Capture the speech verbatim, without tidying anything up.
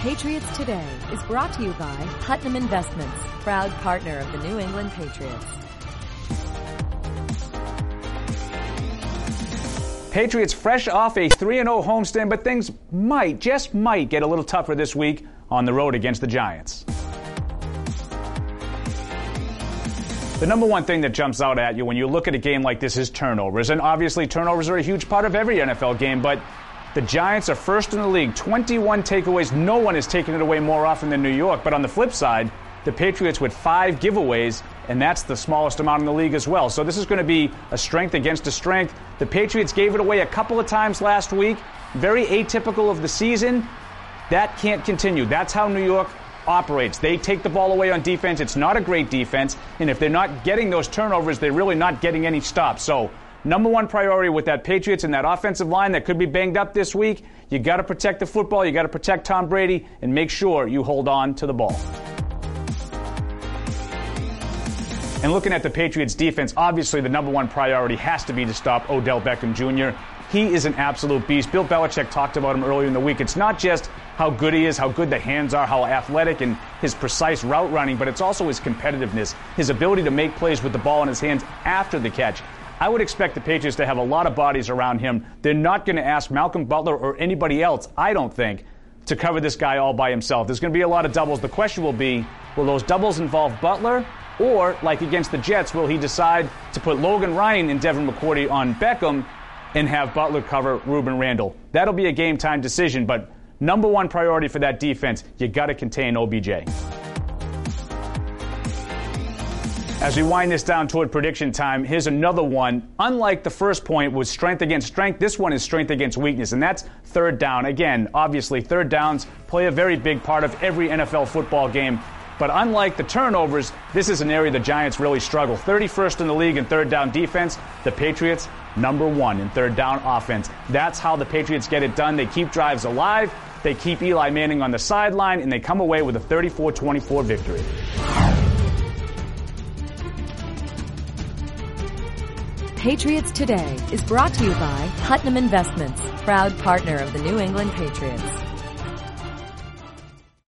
Patriots Today is brought to you by Putnam Investments, proud partner of the New England Patriots. Patriots fresh off a three and oh homestand, but things might, just might, get a little tougher this week on the road against the Giants. The number one thing that jumps out at you when you look at a game like this is turnovers, and obviously turnovers are a huge part of every N F L game, but the Giants are first in the league, twenty-one takeaways. No one has taken it away more often than New York, but on the flip side, the Patriots with five giveaways, and that's the smallest amount in the league as well. So this is going to be a strength against a strength. The Patriots gave it away a couple of times last week. Very atypical of the season. That can't continue. That's how New York operates. They take the ball away on defense. It's not a great defense. And if they're not getting those turnovers, they're really not getting any stops. So number one priority with that Patriots and that offensive line that could be banged up this week, you got to protect the football. You got to protect Tom Brady and make sure you hold on to the ball. And looking at the Patriots defense, obviously the number one priority has to be to stop Odell Beckham Junior He is an absolute beast. Bill Belichick talked about him earlier in the week. It's not just how good he is, how good the hands are, how athletic and his precise route running, but it's also his competitiveness, his ability to make plays with the ball in his hands after the catch. I would expect the Patriots to have a lot of bodies around him. They're not going to ask Malcolm Butler or anybody else, I don't think, to cover this guy all by himself. There's going to be a lot of doubles. The question will be, will those doubles involve Butler? Or, like against the Jets, will he decide to put Logan Ryan and Devin McCourty on Beckham and have Butler cover Ruben Randle? That'll be a game-time decision, but number one priority for that defense, you got to contain O B J. As we wind this down toward prediction time, here's another one. Unlike the first point was strength against strength, this one is strength against weakness, and that's third down. Again, obviously, third downs play a very big part of every N F L football game. But unlike the turnovers, this is an area the Giants really struggle. thirty-first in the league in third down defense. The Patriots, number one in third down offense. That's how the Patriots get it done. They keep drives alive. They keep Eli Manning on the sideline, and they come away with a thirty-four twenty-four victory. Patriots Today is brought to you by Putnam Investments, proud partner of the New England Patriots.